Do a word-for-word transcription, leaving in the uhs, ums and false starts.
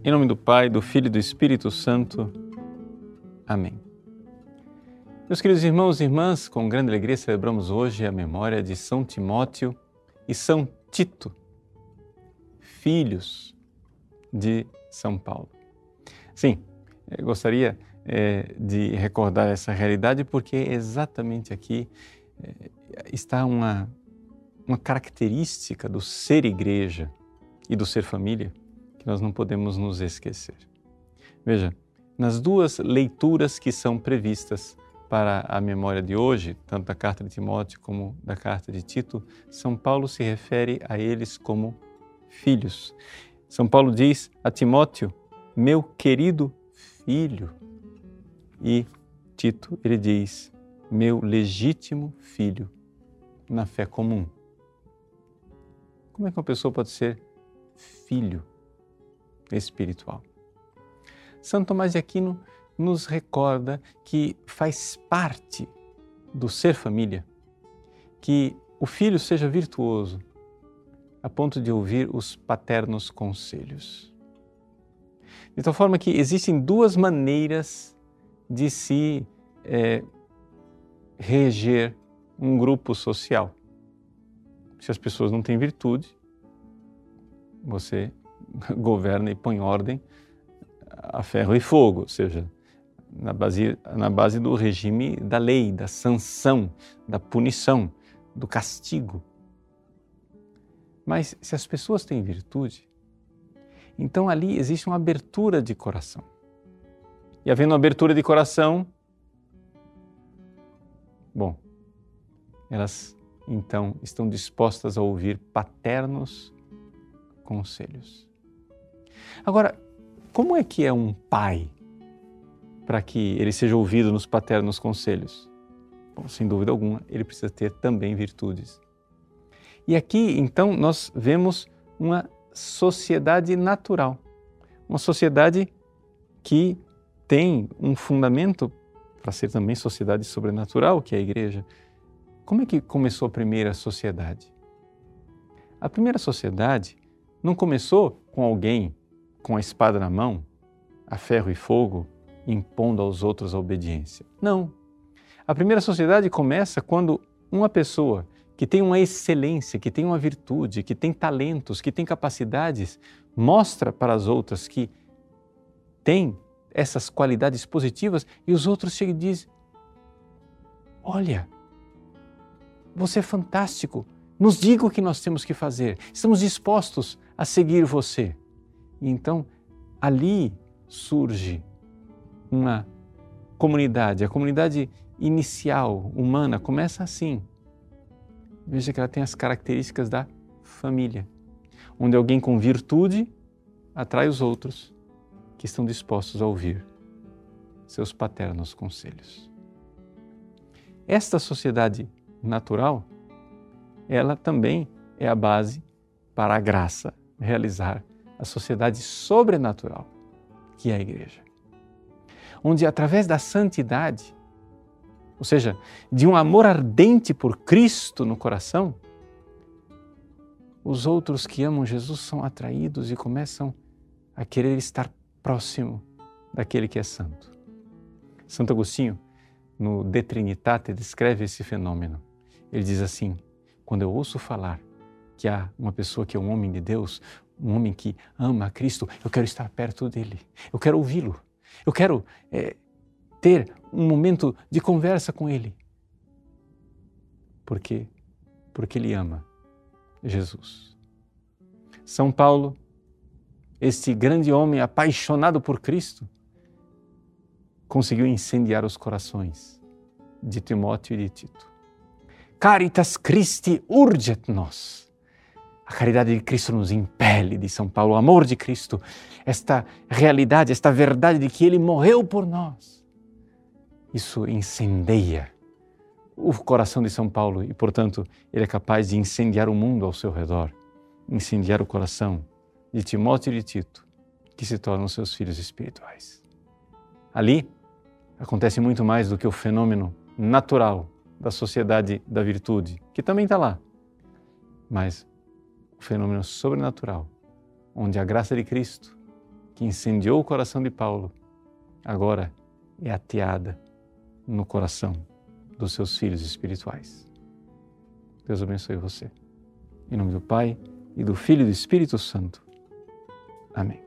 Em nome do Pai, do Filho e do Espírito Santo. Amém. Meus queridos irmãos e irmãs, com grande alegria celebramos hoje a memória de São Timóteo e São Tito, filhos de São Paulo. Sim, eu gostaria é, de recordar essa realidade porque exatamente aqui é, está uma, uma característica do ser igreja e do ser família que nós não podemos nos esquecer. Veja, nas duas leituras que são previstas para a memória de hoje, tanto da carta de Timóteo como da carta de Tito, São Paulo se refere a eles como filhos. São Paulo diz a Timóteo, meu querido filho, e Tito, ele diz, meu legítimo filho na fé comum. Como é que uma pessoa pode ser filho espiritual? São Tomás de Aquino nos recorda que faz parte do ser família que o filho seja virtuoso a ponto de ouvir os paternos conselhos. De tal forma que existem duas maneiras de se é, reger um grupo social. Se as pessoas não têm virtude, você governa e põe ordem a ferro e fogo, ou seja, na base, na base do regime da lei, da sanção, da punição, do castigo. Mas se as pessoas têm virtude, então ali existe uma abertura de coração. E havendo uma abertura de coração, bom, elas então estão dispostas a ouvir paternos conselhos. Agora, como é que é um pai para que ele seja ouvido nos paternos conselhos? Bom, sem dúvida alguma, ele precisa ter também virtudes. E aqui, então, nós vemos uma sociedade natural, uma sociedade que tem um fundamento para ser também sociedade sobrenatural, que é a igreja. Como é que começou a primeira sociedade? A primeira sociedade não começou com alguém com a espada na mão, a ferro e fogo, impondo aos outros a obediência. Não. A primeira sociedade começa quando uma pessoa que tem uma excelência, que tem uma virtude, que tem talentos, que tem capacidades, mostra para as outras que tem essas qualidades positivas e os outros chegam e dizem, olha, você é fantástico, nos diga o que nós temos que fazer, estamos dispostos a seguir você. E então, ali surge uma comunidade. A comunidade inicial, humana, começa assim. Veja que ela tem as características da família, onde alguém com virtude atrai os outros que estão dispostos a ouvir seus paternos conselhos. Esta sociedade natural, ela também é a base para a graça realizar a sociedade sobrenatural, que é a igreja. Onde, através da santidade, ou seja, de um amor ardente por Cristo no coração, os outros que amam Jesus são atraídos e começam a querer estar próximo daquele que é santo. Santo Agostinho, no De Trinitate, descreve esse fenômeno. Ele diz assim, quando eu ouço falar que há uma pessoa que é um homem de Deus, um homem que ama a Cristo, eu quero estar perto dele, eu quero ouvi-lo, eu quero é, ter um momento de conversa com ele. Por quê? Porque ele ama Jesus. São Paulo, este grande homem apaixonado por Cristo, conseguiu incendiar os corações de Timóteo e de Tito. Caritas Christi urget nos. A caridade de Cristo nos impele, de São Paulo, o amor de Cristo, esta realidade, esta verdade de que Ele morreu por nós. Isso incendeia o coração de São Paulo e, portanto, ele é capaz de incendiar o mundo ao seu redor, incendiar o coração de Timóteo e de Tito, que se tornam seus filhos espirituais. Ali acontece muito mais do que o fenômeno natural da sociedade da virtude, que também está lá, mas o fenômeno sobrenatural, onde a graça de Cristo, que incendiou o coração de Paulo, agora é ateada no coração dos seus filhos espirituais. Deus abençoe você. Em nome do Pai, e do Filho e do Espírito Santo. Amém.